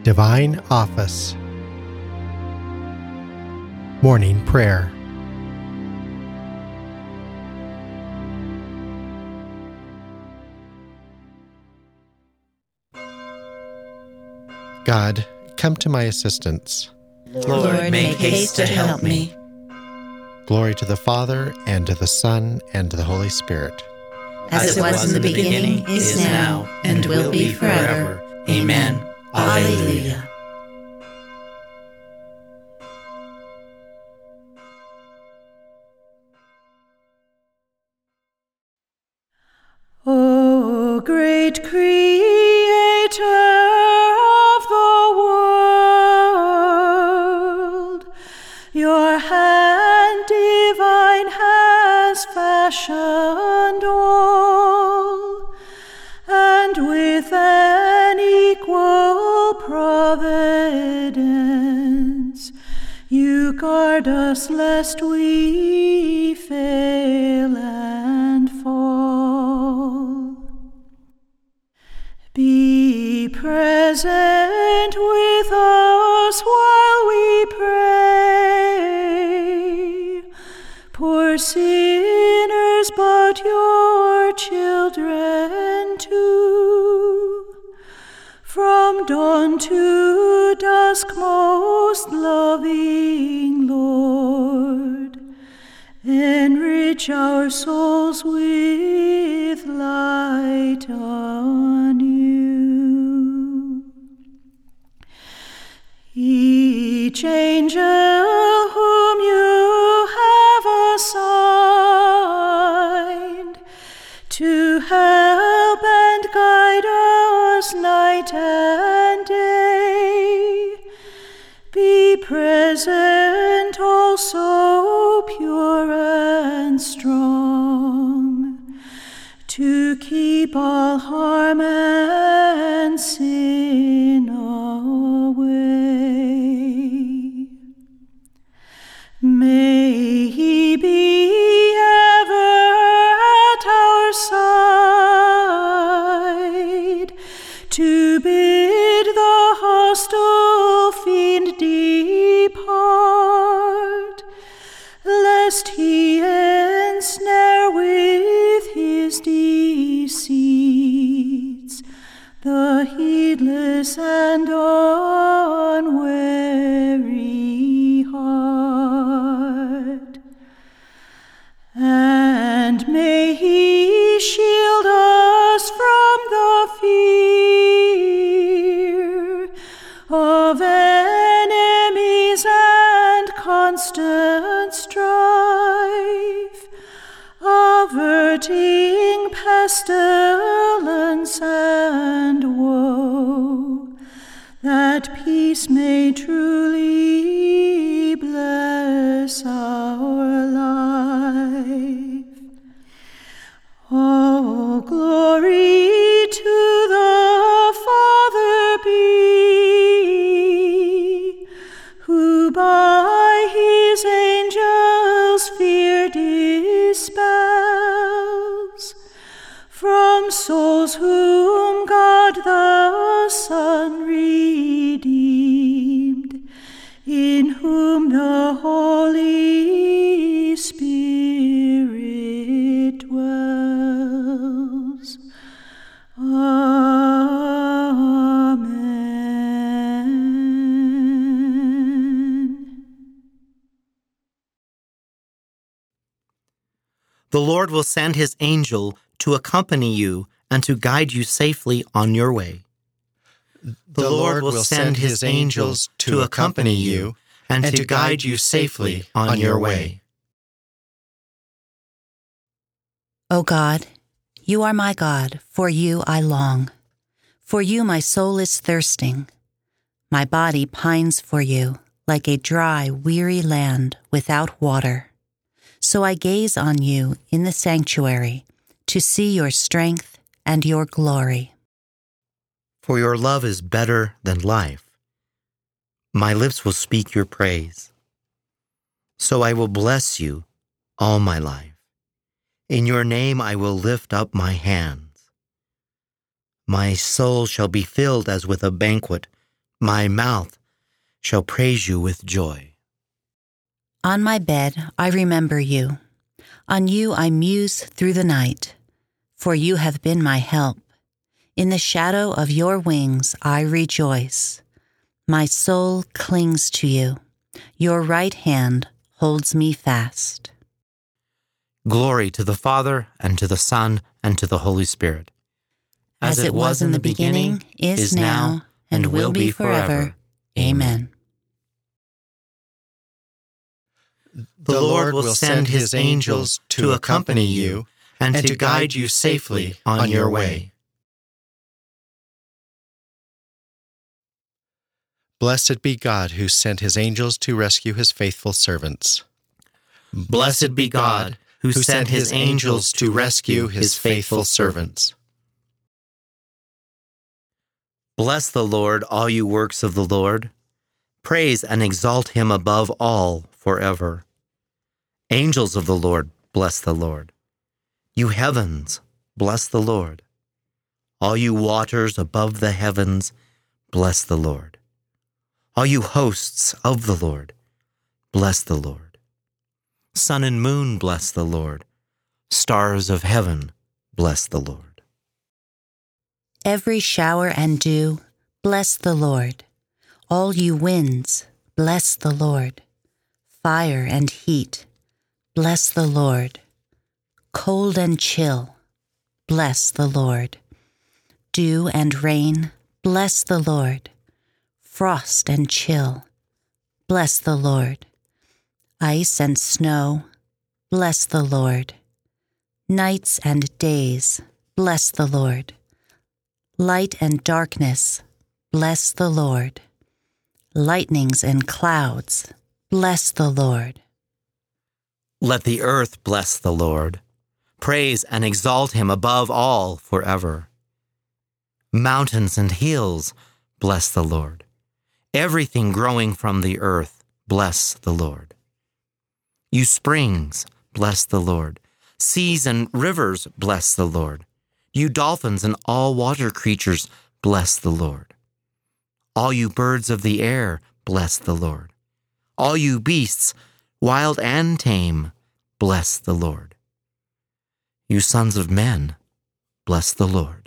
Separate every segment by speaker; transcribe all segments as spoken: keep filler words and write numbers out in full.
Speaker 1: Divine Office. Morning Prayer. God, come to my assistance.
Speaker 2: Lord, make haste to help me.
Speaker 1: Glory to the Father, and to the Son, and to the Holy Spirit.
Speaker 2: As it was in the beginning, is now, and will be forever. Amen. Alleluia.
Speaker 3: O great Creator of the world, your hand divine has fashioned all, and with an equal providence you guard us lest we fail and fall. Be present with us while we pray, poor sinners, but your children too. From dawn to dusk, most loving Lord, enrich our souls with light anew. Each angel whom you have assigned to help and guide us night and day, be present also pure and strong, to keep all harm and sin away. May he be ever at our side, to bid the hostile fiend depart, lest he ensnare with his deceits the heedless and unwary heart. And may he shield us from the fear of enemies and constant strife, averting pestilence and woe, that peace may truly bless our life. All glory to the Father be, who by his angels fear dispels, from souls whom God the Son redeemed, in whom the Holy Spirit dwells. Amen.
Speaker 4: The Lord will send his angel to accompany you and to guide you safely on your way. The Lord will send his angels to accompany you and to guide you safely on your way.
Speaker 5: O God, you are my God, for you I long. For you my soul is thirsting. My body pines for you, like a dry, weary land without water. So I gaze on you in the sanctuary, to see your strength and your glory.
Speaker 4: For your love is better than life. My lips will speak your praise. So I will bless you all my life. In your name I will lift up my hands. My soul shall be filled as with a banquet, My mouth shall praise you with joy.
Speaker 5: On my bed I remember you. On you I muse through the night, for you have been my help. In the shadow of your wings I rejoice. My soul clings to you. Your right hand holds me fast.
Speaker 4: Glory to the Father, and to the Son, and to the Holy Spirit.
Speaker 5: As it was in the beginning, is now, and will be forever. Amen.
Speaker 4: The Lord will send his angels to accompany you and to guide you safely on your way.
Speaker 1: Blessed be God who sent his angels to rescue his faithful servants.
Speaker 4: Blessed be God who sent his angels to rescue his faithful servants. Bless the Lord, all you works of the Lord. Praise and exalt him above all forever. Angels of the Lord, bless the Lord. You heavens, bless the Lord. All you waters above the heavens, bless the Lord. All you hosts of the Lord, bless the Lord. Sun and moon, bless the Lord. Stars of heaven, bless the Lord.
Speaker 5: Every shower and dew, bless the Lord. All you winds, bless the Lord. Fire and heat, bless the Lord. Cold and chill, bless the Lord. Dew and rain, bless the Lord. Frost and chill, bless the Lord. Ice and snow, bless the Lord. Nights and days, bless the Lord. Light and darkness, bless the Lord. Lightnings and clouds, bless the Lord.
Speaker 4: Let the earth bless the Lord. Praise and exalt him above all forever. Mountains and hills, bless the Lord. Everything growing from the earth, bless the Lord. You springs, bless the Lord. Seas and rivers, bless the Lord. You dolphins and all water creatures, bless the Lord. All you birds of the air, bless the Lord. All you beasts, wild and tame, bless the Lord. You sons of men, bless the Lord.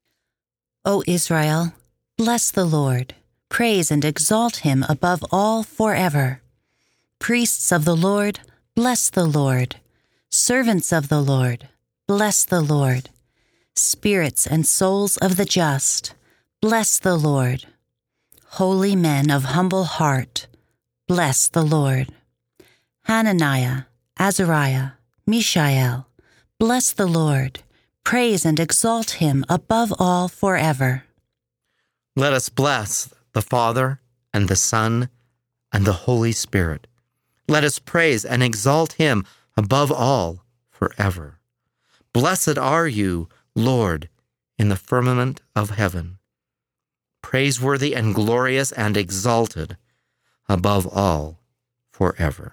Speaker 5: O Israel, bless the Lord. Praise and exalt him above all forever. Priests of the Lord, bless the Lord. Servants of the Lord, bless the Lord. Spirits and souls of the just, bless the Lord. Holy men of humble heart, bless the Lord. Hananiah, Azariah, Mishael, bless the Lord. Praise and exalt him above all forever.
Speaker 4: Let us bless the Father, and the Son, and the Holy Spirit. Let us praise and exalt him above all forever. Blessed are you, Lord, in the firmament of heaven, praiseworthy and glorious and exalted above all forever.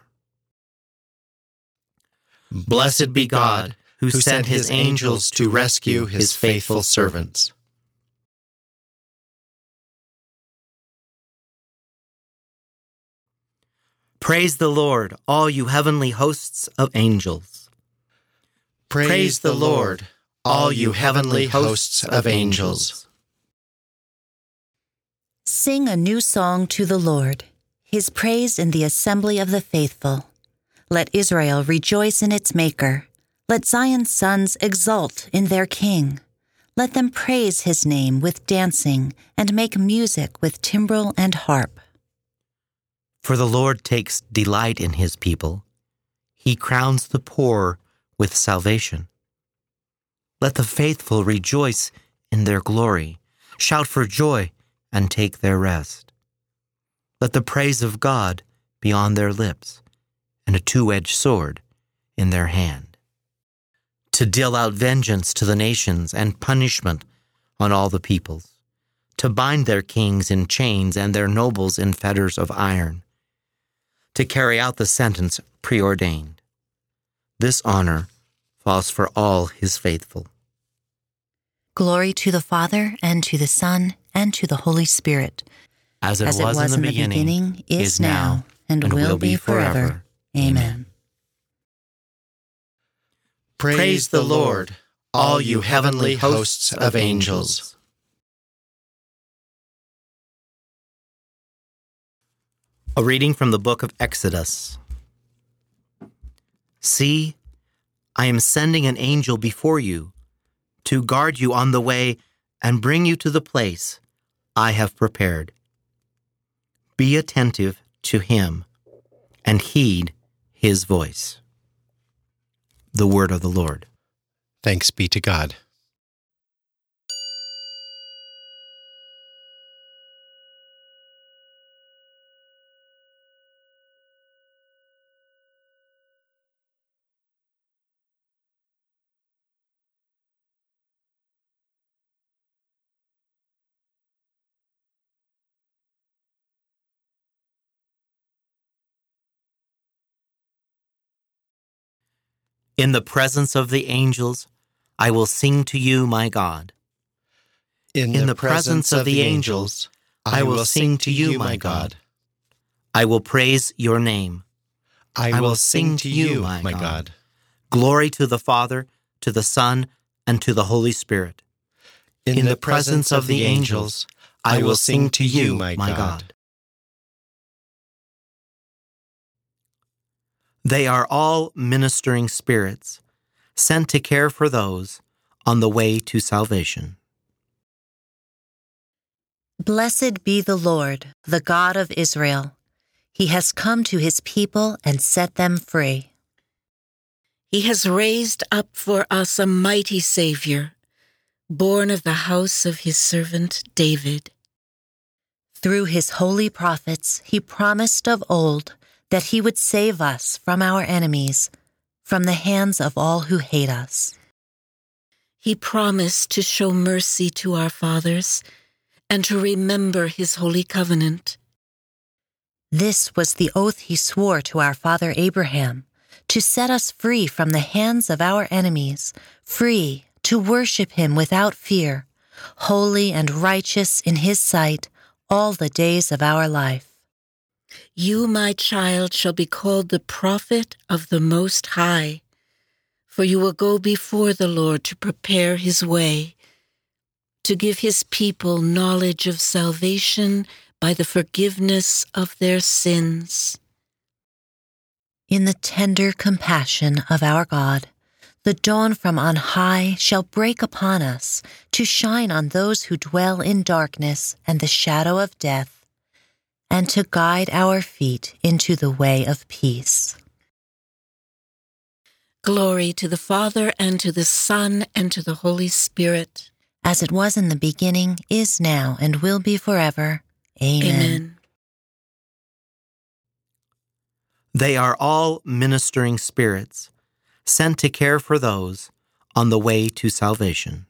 Speaker 4: Blessed be God, who sent his angels to rescue his faithful servants. Praise the Lord, all you heavenly hosts of angels.
Speaker 1: Praise, Praise the Lord, all you heavenly hosts of angels.
Speaker 5: Sing a new song to the Lord, his praise in the assembly of the faithful. Let Israel rejoice in its Maker. Let Zion's sons exult in their King. Let them praise his name with dancing and make music with timbrel and harp.
Speaker 4: For the Lord takes delight in his people. He crowns the poor with salvation. Let the faithful rejoice in their glory, shout for joy and take their rest. Let the praise of God be on their lips and a two-edged sword in their hand, to deal out vengeance to the nations and punishment on all the peoples, to bind their kings in chains and their nobles in fetters of iron, to carry out the sentence preordained. This honor falls for all his faithful.
Speaker 5: Glory to the Father, and to the Son, and to the Holy Spirit,
Speaker 4: as it,
Speaker 5: as
Speaker 4: was,
Speaker 5: it was
Speaker 4: in the
Speaker 5: in
Speaker 4: beginning,
Speaker 5: the beginning, is now, and,
Speaker 4: and
Speaker 5: will be forever. Amen.
Speaker 1: Praise the Lord, all you heavenly hosts of angels.
Speaker 4: A reading from the book of Exodus. See, I am sending an angel before you to guard you on the way and bring you to the place I have prepared. Be attentive to him and heed his voice. The word of the Lord.
Speaker 1: Thanks be to God.
Speaker 4: In the presence of the angels, I will sing to you, my God.
Speaker 1: In,
Speaker 4: In the presence of the angels, I will sing to you, my God. I will praise your name.
Speaker 1: I will sing to you, my God.
Speaker 4: Glory to the Father, to the Son, and to the Holy Spirit. In the presence of the angels, I will sing to you, my God. They are all ministering spirits, sent to care for those on the way to salvation.
Speaker 5: Blessed be the Lord, the God of Israel. He has come to his people and set them free.
Speaker 2: He has raised up for us a mighty Savior, born of the house of his servant David.
Speaker 5: Through his holy prophets, he promised of old that he would save us from our enemies, from the hands of all who hate us.
Speaker 2: He promised to show mercy to our fathers and to remember his holy covenant.
Speaker 5: This was the oath he swore to our father Abraham, to set us free from the hands of our enemies, free to worship him without fear, holy and righteous in his sight all the days of our life.
Speaker 2: You, my child, shall be called the prophet of the Most High, for you will go before the Lord to prepare his way, to give his people knowledge of salvation by the forgiveness of their sins.
Speaker 5: In the tender compassion of our God, the dawn from on high shall break upon us to shine on those who dwell in darkness and the shadow of death, and to guide our feet into the way of peace.
Speaker 2: Glory to the Father, and to the Son, and to the Holy Spirit.
Speaker 5: As it was in the beginning, is now, and will be forever. Amen.
Speaker 2: Amen.
Speaker 4: They are all ministering spirits, sent to care for those on the way to salvation.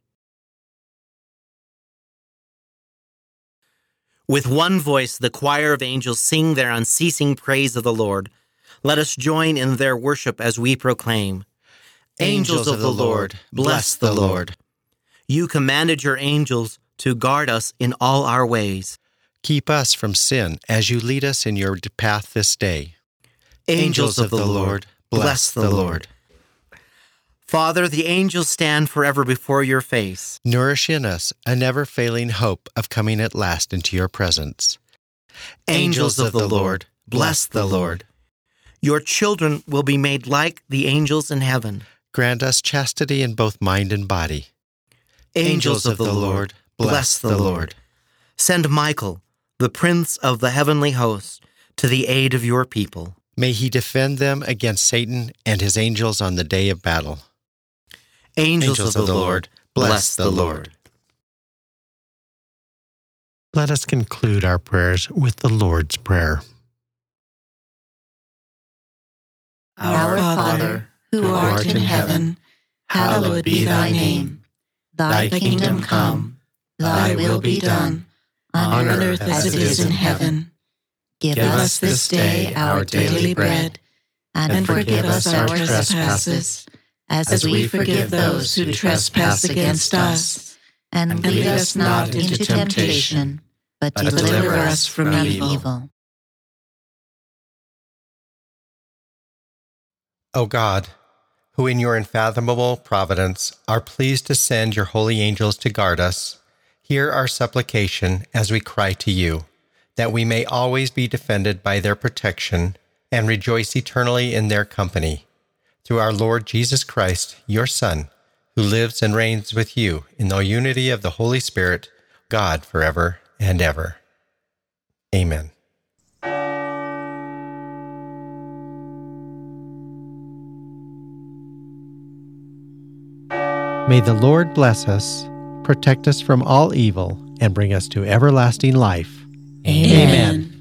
Speaker 4: With one voice, the choir of angels sing their unceasing praise of the Lord. Let us join in their worship as we proclaim,
Speaker 1: Angels of the Lord, bless the Lord.
Speaker 4: You commanded your angels to guard us in all our ways.
Speaker 1: Keep us from sin as you lead us in your path this day.
Speaker 4: Angels of the Lord, bless the Lord. Father, the angels stand forever before your face.
Speaker 1: Nourish in us a never-failing hope of coming at last into your presence.
Speaker 4: Angels of the Lord, bless the Lord. Your children will be made like the angels in heaven.
Speaker 1: Grant us chastity in both mind and body.
Speaker 4: Angels of the Lord, bless the Lord. Send Michael, the prince of the heavenly host, to the aid of your people.
Speaker 1: May he defend them against Satan and his angels on the day of battle.
Speaker 4: Angels, Angels of the Lord, bless the Lord.
Speaker 6: Let us conclude our prayers with the Lord's Prayer.
Speaker 2: Our Father, who art in heaven, hallowed be thy name. Thy kingdom come, thy will be done, on earth as it is in heaven. Give us this day our daily bread, and forgive us our trespasses, as we forgive those who trespass against us. And lead us not into temptation,
Speaker 5: but
Speaker 1: but
Speaker 5: deliver us from
Speaker 1: evil.
Speaker 5: evil.
Speaker 1: O God, who in your unfathomable providence are pleased to send your holy angels to guard us, hear our supplication as we cry to you, that we may always be defended by their protection and rejoice eternally in their company. Through our Lord Jesus Christ, your Son, who lives and reigns with you in the unity of the Holy Spirit, God forever and ever. Amen.
Speaker 6: May the Lord bless us, protect us from all evil, and bring us to everlasting life.
Speaker 5: Amen.
Speaker 6: Amen.